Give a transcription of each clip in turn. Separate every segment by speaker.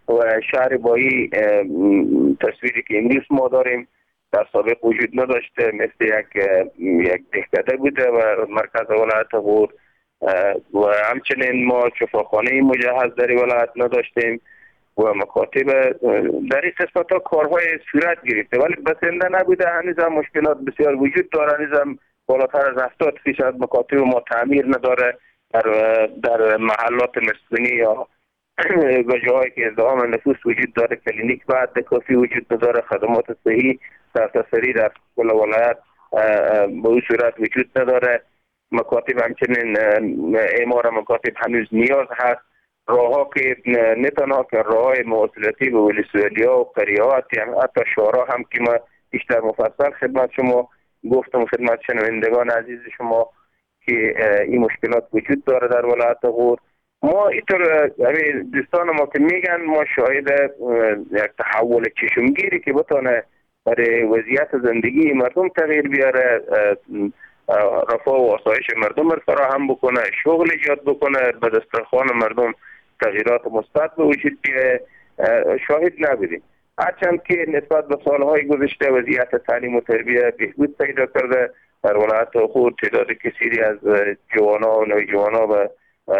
Speaker 1: و شهر بایی تصویری که امروز ما داریم در سابق وجود نداشته، مثل یک دهکده بوده و مرکز ولایت غور و همچنین ما شفاخانه مجهز در ولایت نداشتیم و مکاتب در این قسمت ها کارهای صورت گرفته ولی بسنده نبوده. هنوز هم مشکلات بسیار وجود داره. هنوز هم بالاتر از 70% مکاتب ما تعمیر نداره در محلات مسکونی یا و جاهایی که ازدحام نفوس وجود داره. کلینیک بعد کافی وجود نداره. خدمات صحی سرتاسری در کل ولایت به این صورت وجود نداره. مکاتب همچنین اعمار مکاتب هنوز نیاز هست. راه ها که نه تنها که راه های مواصلاتی به ولسوالی‌ها و قریه ها، حتی شورا هم که ما بیشتر مفصل خدمت شما گفتم، خدمت شنوندگان عزیز شما که این مشکلات وجود داره در ولایت غور. ما اینطور دوستان ما که میگن ما شاهد یک تحول چشمگیری که بتونه برای وضعیت زندگی مردم تغییر بیاره، رفاه و آسایش مردم فراهم بکنه، شغل ایجاد بکنه، به دسترخوان مردم تغییرات مثبت به وجود بیاره، شاهد نبودیم. هرچند که نسبت به سالهای گذشته وضعیت تعلیم و تربیت بهبود پیدا کرده. در ولایت غور تعداد کثیری از جوانان و نوجوانان به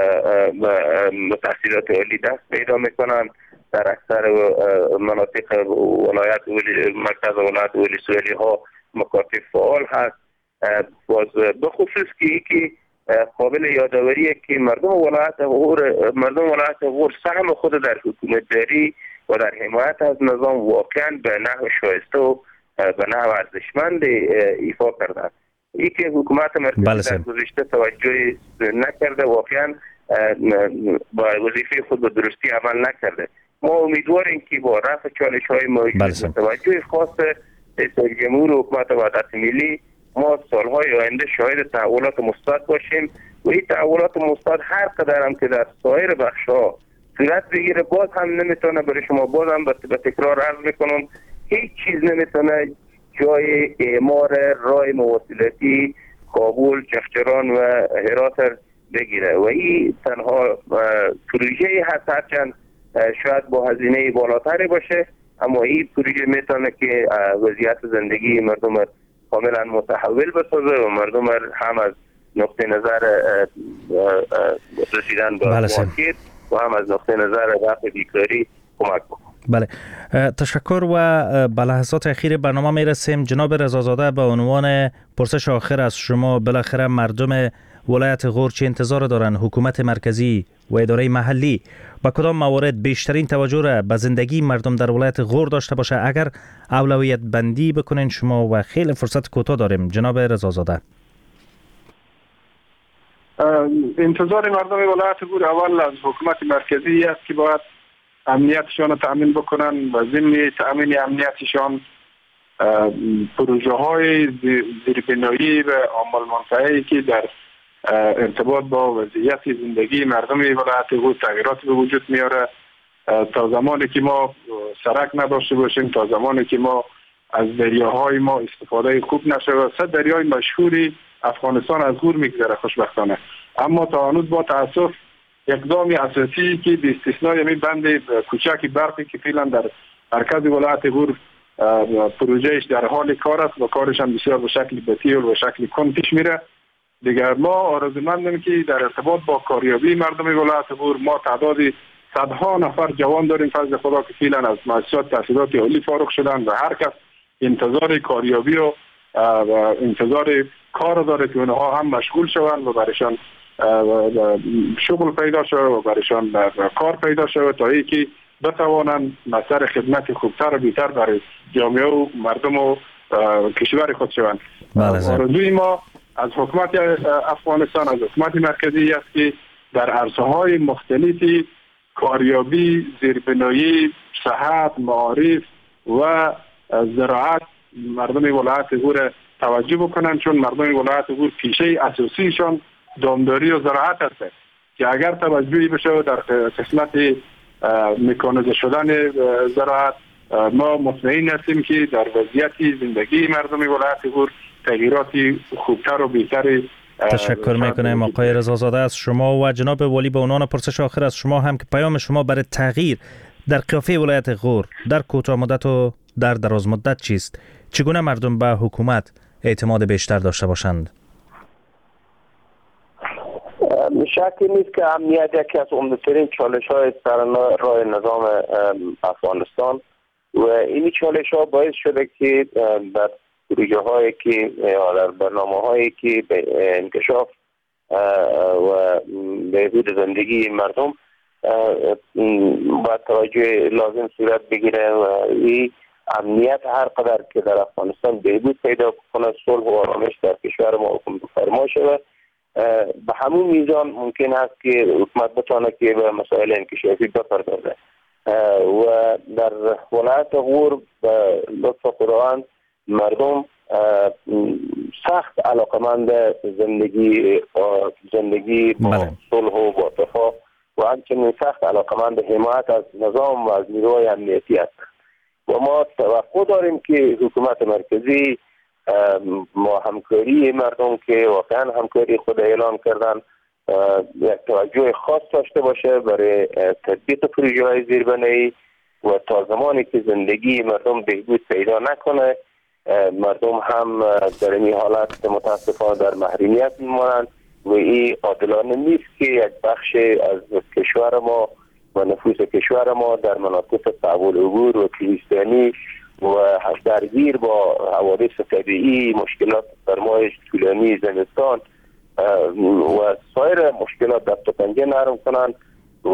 Speaker 1: تحصیلات عالی دست پیدا میکنند. در اکثر مناطق ولایت مرکز ولایت ولسوالی ها مکاتب فعال هست. باز بخصوص که قابل یادآوریه که مردم ولایت غور سهم خود در حکومتداری و در حمایت از نظام واقعا به نحو شایسته و به نحو ارزشمند ایفا کردند. این که حکومت مرکزی در گذشته توجه نکرده، واقعا با وظیفه خود به درستی عمل نکرده. ما امیدواریم که با رفع چالش‌های موجود توجه خاص رئیس جمهور و حکومت وحدت ملی ما سالهای آینده شاهد تحولات مثبت باشیم و این تحولات مثبت هر قدر هم که در سایر بخش‌ها صورت بگیره باز هم نمیتونه برای شما، باز هم به تکرار عرض میکنم، هیچ چیز نمیتونه جای اعمار راه مواصلاتی کابل، چخچران و هرات بگیره و این تنها پروژه هست، هرچند شاید با هزینه بالاتری باشه، اما این پروژه میتونه که وضعیت زندگی مردم کاملا متحول بسازه و مردم هم از نقطه نظر رسیدن به موقعیت و هم از نقطه نظر رفع بیکاری کمک بکنه.
Speaker 2: بله، تشکر. و به لحظات اخیر برنامه میرسیم. جناب رضازاده، به عنوان پرسش آخر از شما، بالاخره مردم ولایت غور چه انتظار دارن؟ حکومت مرکزی و اداره محلی با کدام موارد بیشترین توجه را به زندگی مردم در ولایت غور داشته باشه؟ اگر اولویت بندی بکنین شما و خیلی فرصت کوتاه داریم. جناب رضازاده.
Speaker 3: انتظار مردم ولایت غور اول از حکومت مرکزی است که باید امنیتشان را تأمین بکنن و ضمن تأمین امنیتشان پروژه های زیربنایی و عامل منفعه‌ای که در ارتباط با وضعیت زندگی مردم ولایت غور تغییرات به وجود میاره. تا زمانی که ما سرک نداشته باشیم، تا زمانی که ما از دریاهای ما استفاده خوب نشه، و صد دریای مشهوری افغانستان از غور میگذره خوشبختانه، اما تا هنوز با تاسف اقدامی اساسی که به استثنای می بند کوچک برقی که فعلا در مرکز ولایت غور پروژهش در حال کار است و کارش هم بسیار به شکل بطیء و به شکل کند پیش میره. دیگر ما آرزومندیم که در ارتباط با کاریابی مردم ولایت غور ما تعدادی صدها نفر جوان داریم فضل خدا که فعلا از مؤسسات تحصیلات عالی فارغ شدن و هر کس انتظار کاریابی و انتظار کار داره که اونها هم مشغول شوند و برایشان شغل پیدا شود و برایشان کار پیدا شود تا اینکه بتوانند مسیر خدمت خوبتر و بهتر برای جامعه و مردم و کشور خود شوند. آرزوی ما از حکومت افغانستان، از حکومت مرکزی است که در عرصه‌های مختلفی کاریابی، زیربنایی، صحت، معارف و زراعت مردم ولایت غور توجه بکنن، چون مردم ولایت غور پیشه اساسیشان دامداری و زراعت است که اگر توجهی بشه در قسمت مکانیزه شدن زراعت ما مطمئن هستیم که در وضعیت زندگی مردم ولایت غور تغییراتی خوبتر و بهتری.
Speaker 2: تشکر میکنم آقای رضازاده از شما. و جناب والی، به عنوان پرسش آخر از شما هم که پیام شما برای تغییر در قیافه ولایت غور در کوتاه مدت و در دراز مدت چیست؟ چگونه مردم به حکومت اعتماد بیشتر داشته باشند؟
Speaker 1: شکی نیست که امنیت یکی از عمده‌ترین چالش‌های سر راه نظام افغانستان و این چالش‌ها باعث شده که در پروژه‌هایی که یا در برنامه‌هایی که به انکشاف و بهبود زندگی مردم با توجه لازم صورت بگیره و این امنیت هر قدر که در افغانستان بهبود پیدا کنه، صلح و آرامش در کشور ما فرما شود، به همون میزان ممکن است که حکومت بتونه که به مسائل انکشافی بپردازه و در ولایت غور به لطف خداوند مردم سخت علاقمند زندگی با صلح و با اتفاق و همچنین سخت علاقمند حمایت از نظام و از نیروهای امنیتی هست و ما توقع داریم که حکومت مرکزی ما همکاری مردم که واقعا همکاری خود اعلان کردن یک توجه خاص داشته باشه برای تطبیق پروژه‌های زیربنایی و تا زمانی که زندگی مردم بهبود پیدا نکنه مردم هم در این حالت متاسفانه در محرومیت میمانند و این عادلانه نیست که یک بخش از کشور ما و نفوس کشور ما در مناطق صعب العبور و کوهستانی و درگیر با حوادث طبیعی، مشکلات سرمای طولانی زمستان و سایر مشکلات دست و پنجه نرم کنند و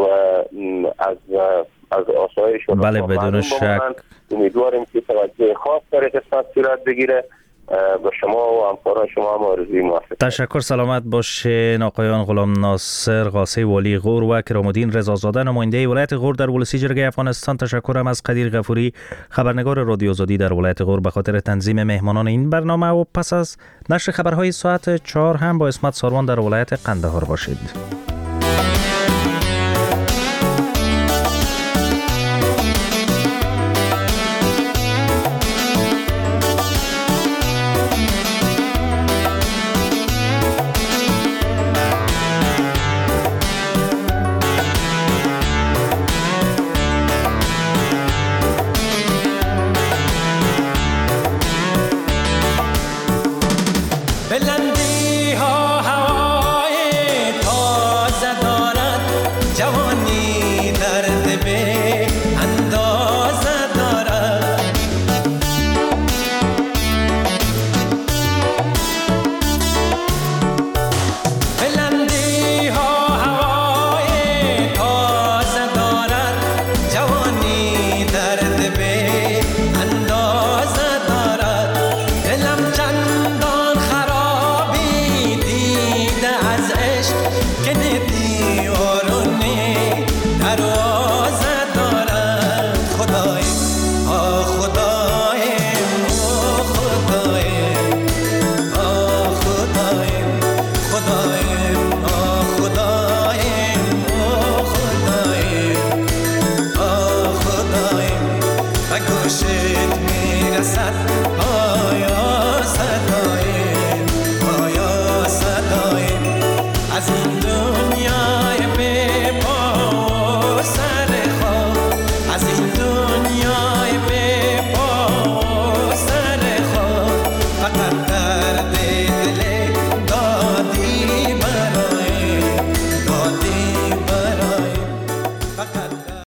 Speaker 1: از آسایش و
Speaker 2: بله بدون شک
Speaker 1: امیدواریم که توجه خاص در قسمت صورت بگیره. به شما و همکاران شما هم آرزوی موفقیت.
Speaker 2: تشکر، سلامت باشین آقایان غلام ناصر قاسی والی غور و کرام‌الدین رضازاده نماینده ولایت غور در ولسی جرگه افغانستان. تشکرم از قدیر غفوری خبرنگار رادیو آزادی در ولایت غور به خاطر تنظیم مهمانان این برنامه و پس از نشر خبرهای ساعت 4 هم با اسمت ساروان در ولایت قندهار باشید.